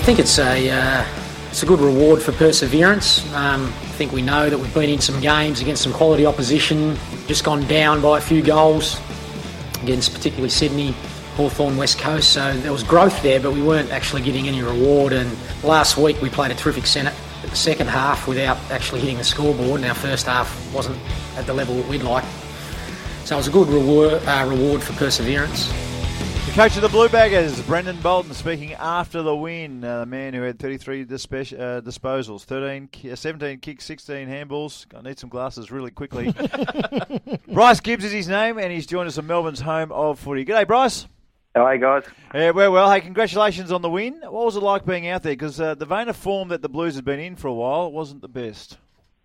think it's a good reward for perseverance. I think we know that we've been in some games against some quality opposition, just gone down by a few goals against particularly Sydney, Hawthorn, West Coast. So there was growth there, but we weren't actually getting any reward. And last week we played a terrific second half without actually hitting the scoreboard, and our first half wasn't at the level that we'd like. So it was a good reward for perseverance. The coach of the Blue Baggers, Brendan Bolton, speaking after the win. The man who had 33 disposals, 17 kicks, 16 handballs. I need some glasses really quickly. Bryce Gibbs is his name, and he's joined us in Melbourne's home of footy. G'day, Bryce. Hi, guys. Yeah, well. Hey, congratulations on the win. What was it like being out there? Because the vein of form that the Blues had been in for a while wasn't the best.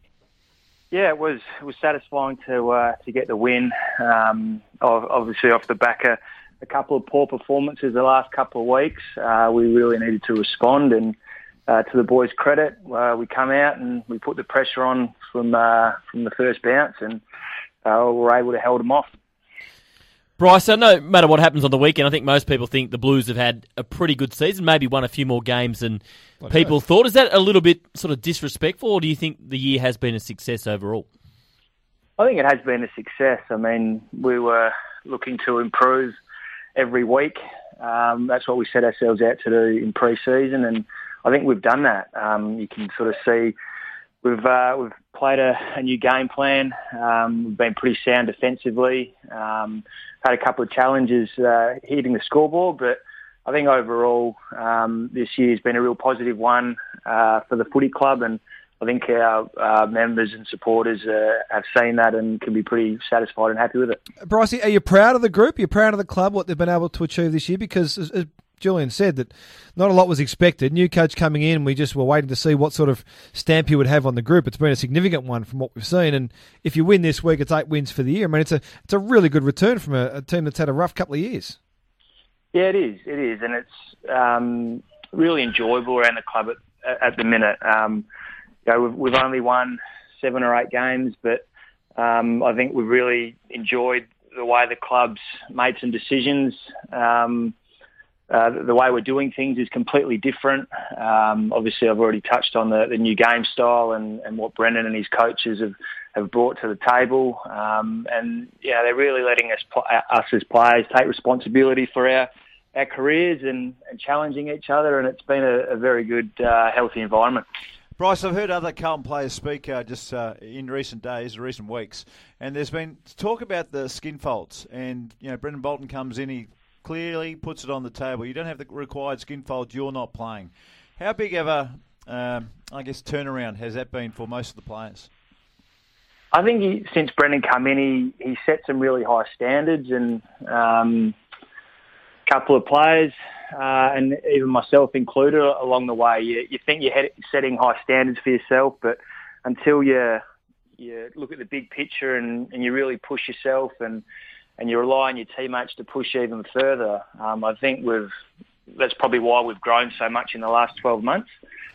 Yeah, it was satisfying to get the win. Obviously, off the back of a couple of poor performances the last couple of weeks, we really needed to respond. And to the boys' credit, we come out and we put the pressure on from the first bounce, and we were able to hold them off. Bryce, no matter what happens on the weekend, I think most people think the Blues have had a pretty good season, maybe won a few more games than people thought. Is that a little bit sort of disrespectful, or do you think the year has been a success overall? I think it has been a success. I mean, we were looking to improve every week. That's what we set ourselves out to do in pre-season, and I think we've done that. You can sort of see we've played a new game plan. We've been pretty sound defensively. Had a couple of challenges hitting the scoreboard, but I think overall this year's been a real positive one for the footy club, and I think our members and supporters have seen that and can be pretty satisfied and happy with it. Bryce, are you proud of the group? You're proud of the club, what they've been able to achieve this year? Because as Julian said, that not a lot was expected. New coach coming in, we just were waiting to see what sort of stamp he would have on the group. It's been a significant one from what we've seen, and if you win this week, it's 8 wins for the year. I mean, it's a really good return from a team that's had a rough couple of years. Yeah, it is, and it's really enjoyable around the club at the minute. We've only won 7 or 8 games, but I think we've really enjoyed the way the club's made some decisions. The way we're doing things is completely different. Obviously, I've already touched on the new game style and what Brendan and his coaches have brought to the table. They're really letting us as players take responsibility for our careers and challenging each other, and it's been a very good, healthy environment. Bryce, I've heard other Carlton players speak in recent days, recent weeks, and there's been talk about the skin folds. And Brendan Bolton comes in, he clearly puts it on the table. You don't have the required skin folds, you're not playing. How big of a, turnaround has that been for most of the players? I think since Brendan come in, he set some really high standards, and a couple of players, and even myself included, along the way, you think you're setting high standards for yourself, but until you look at the big picture and you really push yourself and you rely on your teammates to push even further, I think that's probably why we've grown so much in the last 12 months.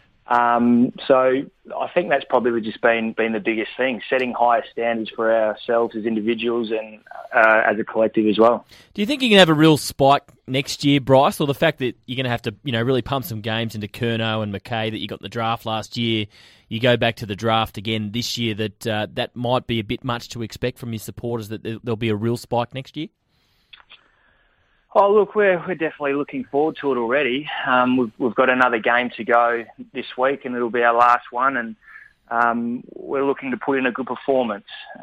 So I think that's probably just been the biggest thing, setting higher standards for ourselves as individuals and as a collective as well. Do you think you can have a real spike next year, Bryce, or the fact that you're going to have to really pump some games into Curnow and McKay that you got in the draft last year, you go back to the draft again this year, that might be a bit much to expect from your supporters, that there'll be a real spike next year? Oh, look, we're definitely looking forward to it already. We've got another game to go this week, and it'll be our last one, and we're looking to put in a good performance.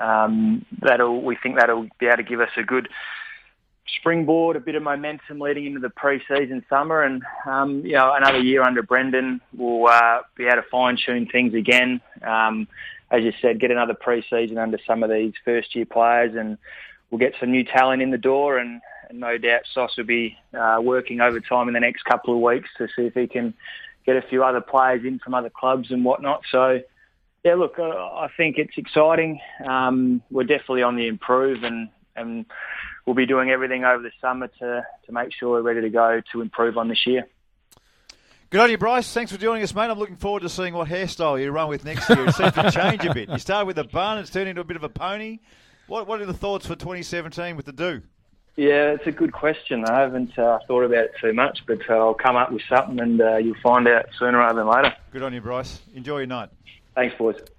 We think that'll be able to give us a good springboard, a bit of momentum leading into the pre-season summer, and another year under Brendan, we'll be able to fine-tune things again. As you said, get another pre-season under some of these first-year players, and we'll get some new talent in the door, and no doubt Sauce will be working overtime in the next couple of weeks to see if he can get a few other players in from other clubs and whatnot. So, yeah, look, I think it's exciting. We're definitely on the improve, and we'll be doing everything over the summer to make sure we're ready to go to improve on this year. Good on you, Bryce. Thanks for joining us, mate. I'm looking forward to seeing what hairstyle you run with next year. It seems to change a bit. You started with a bun, it's turned into a bit of a pony. What are the thoughts for 2017 with the do? Yeah, it's a good question. I haven't thought about it too much, but I'll come up with something and you'll find out sooner rather than later. Good on you, Bryce. Enjoy your night. Thanks, boys.